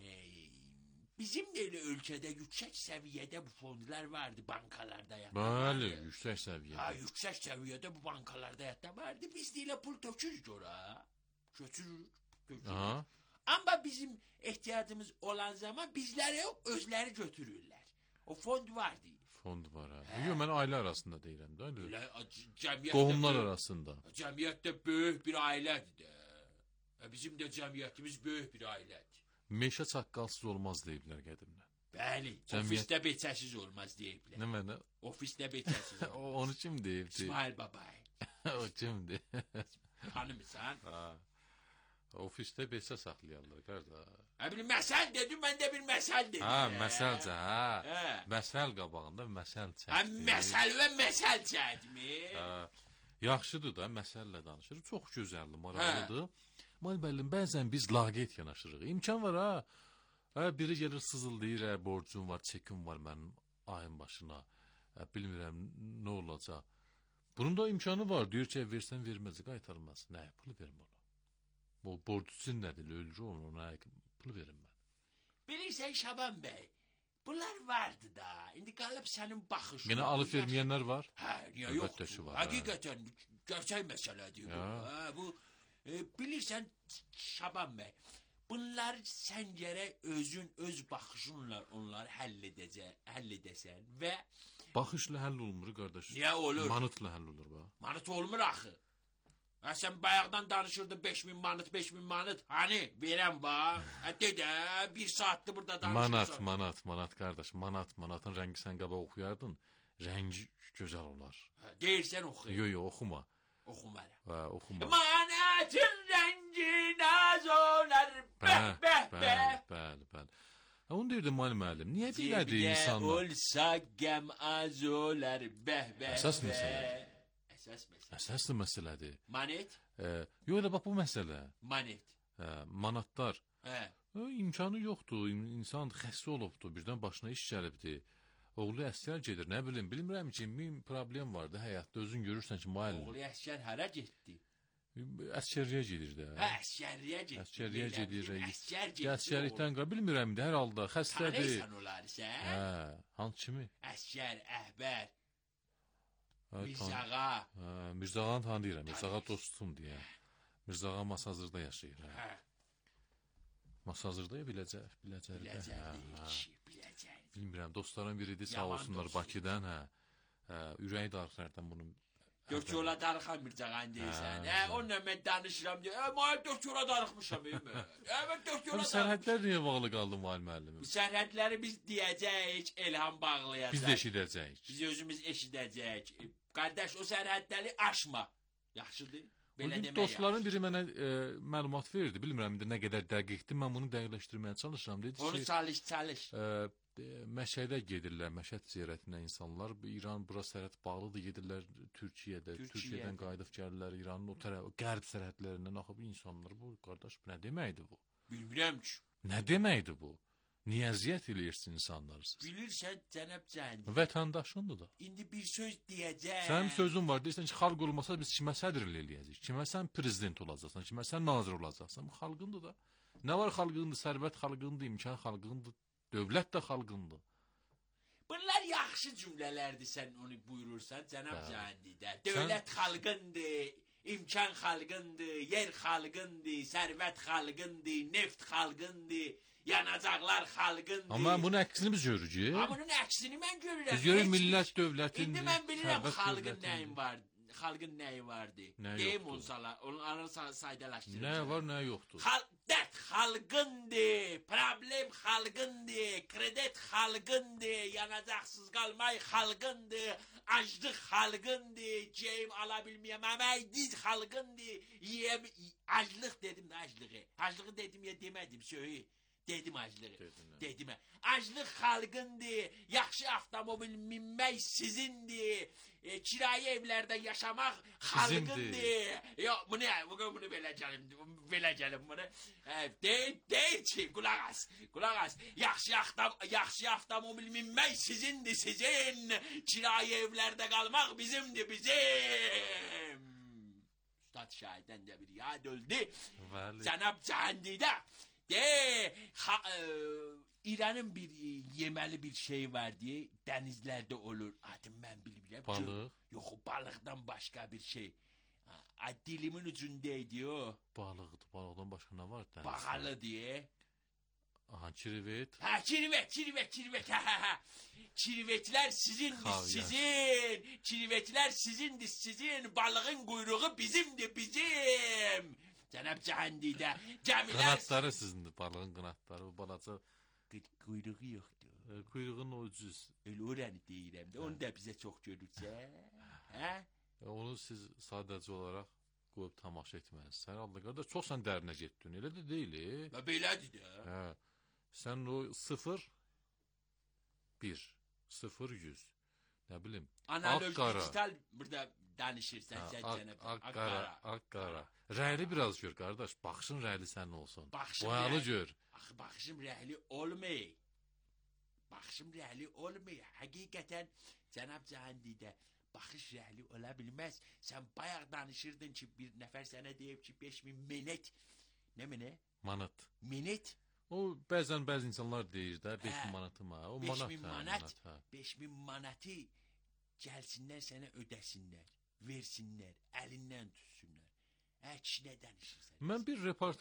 bizim də elə ölkədə yüksək səviyyədə bu fondlar vardı, bankalarda yatda vardı. Bəli, yüksək səviyyədə. Yüksək səviyyədə bu bankalarda yatda vardı. Biz də elə pul tökürük ora. Götürürük. Amma bizim ehtiyacımız olan zaman bizləri özləri götürürlər. O fond vardı. Fond var ha. Yox, mən ailə arasında deyirəm də. Elə cəmiyyətdə Qohumlar arasında. Cəmiyyətdə böyük bir ailədir də. Bizim də cəmiyyətimiz böyük bir ailədir. Meşə çaqqalsız olmaz deyiblər qədimdən. Bəli, ofisdə beçəsiz olmaz deyiblər. Nə mənə? Ofisdə beçəsiz olmaz. Onu kim deyibdi? İsmail Babay. O kimdir? Tanımırsan? Ha. Ofisdə beçə saxlayarlar qardaş. Bir məsəl dedim, mən də bir məsəl dedim. Ha, məsəlcə, ha. Hə. Məsəl qabağında məsəl çəkdi. Ha, məsəl və məsəl çəkdimi? Yaxşıdır da, məsəllə danışır. Çox gözəldir, maraqlıdır. Müəllim, bəzən biz laqeyd yanaşırıq. İmkan var ha. Biri gəlir sızıldayır, borcum var, çekim var mənim ayın başına. Bilmirəm nə olacaq. Bunun da imkanı var. Deyir ki, versən verməz, qaytarmaz. Nə, pulu verim ona. Bu borcusun nədir, ölür ona, pulu verim mən. Bilirsən Şaban bəy, bunlar vardı da. İndi qalıb sənin baxışın. Yenə alıb verməyənlər var? Hə, niyə yoxdur? Həqiqətən, gerçək məsələdir bu. Bu, bilirsən Şaban bəy, bunlar sən gərək öz baxışınla onları həll edəsən və... Baxışla həll olmur, qardaş. Niyə olur? Manıtla həll olur, bax. Manıt olmur axı. Sən bayaqdan danışırdın 5000 manat, 5000 manat. Hani, verəm bax. Dedə, bir saatdır burada danışırsan. Manat, qardaş. Manatın rəngi sən qabaq oxuyardın. Rəngi gözəl olar. Deyirsən oxuyur. Yox, oxuma. Oxumaram. Oxuma. Manatın rəngi naz olar. Bəli. Onu deyirdim müəllim. Niyə belədir insanlar? Olsa qəm az olar. Əsas məsələdir. Əsaslı məsələdir. Manet? Yox, elə bax bu məsələ. Manet. Manatlar. Hə. İmkanı yoxdur. İnsan xəstə olubdur. Birdən başına iş gəlibdir. Oğlu əsgər gedir. Nə bilim, bilmirəm ki, min problem vardı həyatda. Özün görürsən ki, müəllim. Oğlu əsgər hara getdi? Əskərliyə gedir də. Əskərliyə gedir. Əskərlikdən qal. Bilmirəm də, hər halda xəstədir. Tanıysan onları sən? Hansı kimi? Əskər, əhbər. Mirzağa. Mirzağanı tanıyıram. Mirzağa dostum deyə. Mirzağa Masazırda yaşayır. Masazırda ya Biləcərdə. Bilmirəm, dostların biridir, sağ olsunlar Bakıdan. Ürəyi darıxlardan bunun. Dörd yola darıxan Mircağan deyirsən. Onunla mən danışıram deyir. Müəllim dörd yola darıxmışam. Evet, dörd yola darıxmışam. Sərhədlər niyə bağlı qaldı müəllim? Bu sərhədləri biz deyəcəyik, Elham bağlayacaq. Biz də eşidəcəyik. Biz özümüz eşidəcəyik. Qardaş, o sərhədləri aşma. Yaxşıdır? Belə demək. Dostların biri mənə məlumat verirdi. Bilmirəm indi nə qədər dəqiqdir. Mən bunu dəqiqləşdirməyə çalışıram. Dedi ki, onu çalış. Məşədə gedirlər, Məşəd ziyarətinə insanlar. İran bura sərhəd bağlıdır, gedirlər Türkiyədə. Türkiyədən qayıdıb gəlirlər İranın o tərəf, qərb sərhədlərindən axıb insanlar. Bu qardaş, nə deməkdir bu? Bilmirəm ki. Nə deməkdir bu? Niyə əziyyət eləyirsin insanları siz? Bilirsən, cənab Cəndi. Vətəndaşındır da. İndi bir söz deyəcək. Sənin sözün var, deyirsən ki, xalq olmasa biz kimə sədr eləyəcəyik? Kimə sən prezident olacaqsan, kimə sən nazir olacaqsan? Bu xalqındır da. Nə var xalqındır, sərvət xalqındır, imkan xalqındır, dövlət də xalqındır. Bunlar yaxşı cümlələrdir, sən onu buyurursan, cənab Cəndidə. Dövlət xalqındır, imkan xalqındır, yer xalqındır, sərvət xalqındır, neft xalqındır. Yanacaqlar xalqındır. Amma bunun əksini biz görürük. Amma bunun əksini mən görürəm. Biz görürük millət dövlətin. İndi mən bilirəm xalqın nəyin var. Xalqın nəyi vardı? Deyim onları saydalaşdırın. Nə var, nə yoxdur? Dərd xalqındır, problem xalqındır, kredit xalqındır, yanacaqsız qalmaq xalqındır, aclıq xalqındır, geyim ala bilməyəm, diz xalqındır, aclıq dedim də aclığı. Aclığı dedim ya demədim, söyü. Dedim aclığı. Dedim. Aclıq xalqındır, yaxşı avtomobil minmək sizindir, kirayə evlərdə yaşamaq xalqındır. Yox, bunu belə gəlim bunu. Deyil ki, qulaq as. Yaxşı avtomobil minmək sizindir, sizin. Kirayə evlərdə qalmaq bizimdir, bizim. Üstad şahiddən də bir yad öldü. Cənab Cəndidə. İranın bir yeməli bir şey var deyə dənizlərdə olur. Adım mən bilmirəm. Balıq? Yox, balıqdan başqa bir şey. Dilimin ucundaydı o. Balıqdır, balıqdan başqa nə var dənizdə? Bağalı deyə. Aha, kirivet. Ha, kirivet. Ha. Kirivetler sizindir, Kavyar. sizin. Kirivetler sizindir, sizin. Balığın kuyruğu bizimdir, bizim. Cənab Cəhəndide, gəmilər... Qanatları sizindir, balığın qanatları. O balaca Kuyruğu yoxdur. kuyruğun o ucuz. Elə oranı deyirəm də, onu da bizə çox görürsə. Hə? Onu siz sadəcə olaraq qoyub tamaşa etməlisiniz. Sən Allah qardaş, çox sən dərinə getdin. Elə də deyil. Və belədir də. Hə. Sən o 0 1 0 100. Nə bilim. Analog Ağ-qara. digital burada danışırsan sən cənab. Ağ-qara. Rəyli biraz gör qardaş. Baxışın rəyli sənin olsun. Baxışım Boyalı rəyli. gör. Axı baxışım rəhli olmay. Baxışım rəhli olmay. Həqiqətən cənab Cəhəndidə baxış rəhli ola bilməz. Sən bayaq danışırdın ki, bir nəfər sənə deyib ki, 5000 menet. Nə mənə? Manat. Menet? O bəzən bəzi insanlar deyir də 5000 Hə. manatı mı? O 5000 manat. manat. 5000 manatı gəlsinlər sənə ödəsinlər, versinlər, əlindən tutsunlar. Kişi nə danışırsan? Mən bir reportaj